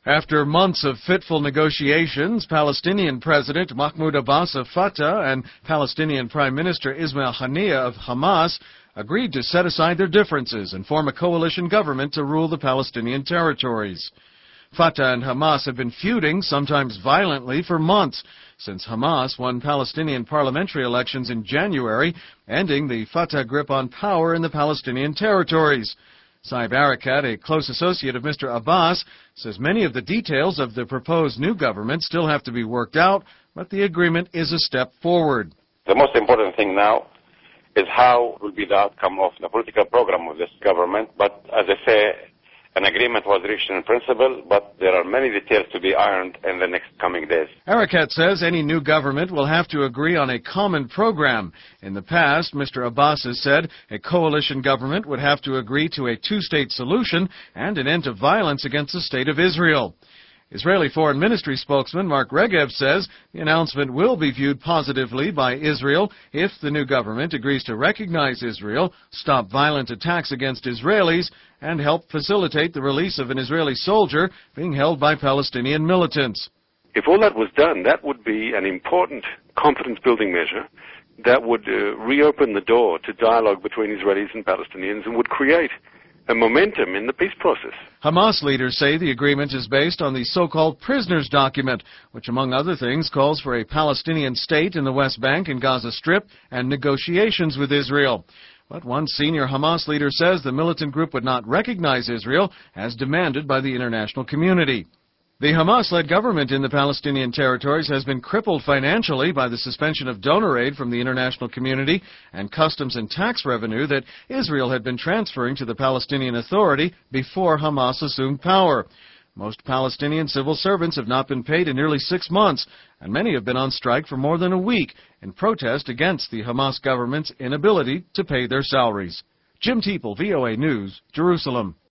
After months of fitful negotiations, Palestinian President Mahmoud Abbas of Fatah and Palestinian Prime Minister Ismail Haniyeh of Hamas agreed to set aside their differences and form a coalition government to rule the Palestinian territories. Fatah and Hamas have been feuding, sometimes violently, for months, since Hamas won Palestinian parliamentary elections in January, ending the Fatah grip on power in the Palestinian territories. Saib Erekat, a close associate of Mr. Abbas, says many of the details of the proposed new government still have to be worked out, but the agreement is a step forward. The most important thing now is how will be the outcome of the political program of this government. But as I say, an agreement was reached in principle, but there are many details to be ironed in the next coming days. Erekat says any new government will have to agree on a common program. In the past, Mr. Abbas has said a coalition government would have to agree to a two-state solution and an end to violence against the State of Israel. Israeli Foreign Ministry spokesman Mark Regev says the announcement will be viewed positively by Israel if the new government agrees to recognize Israel, stop violent attacks against Israelis, and help facilitate the release of an Israeli soldier being held by Palestinian militants. If all that was done, that would be an important confidence-building measure that would reopen the door to dialogue between Israelis and Palestinians and would create a momentum in the peace process. Hamas leaders say the agreement is based on the so-called prisoners document, which among other things calls for a Palestinian state in the West Bank and Gaza Strip and negotiations with Israel. But one senior Hamas leader says the militant group would not recognize Israel as demanded by the international community. The Hamas-led government in the Palestinian territories has been crippled financially by the suspension of donor aid from the international community and customs and tax revenue that Israel had been transferring to the Palestinian Authority before Hamas assumed power. Most Palestinian civil servants have not been paid in nearly 6 months, and many have been on strike for more than a week in protest against the Hamas government's inability to pay their salaries. Jim Teeple, VOA News, Jerusalem.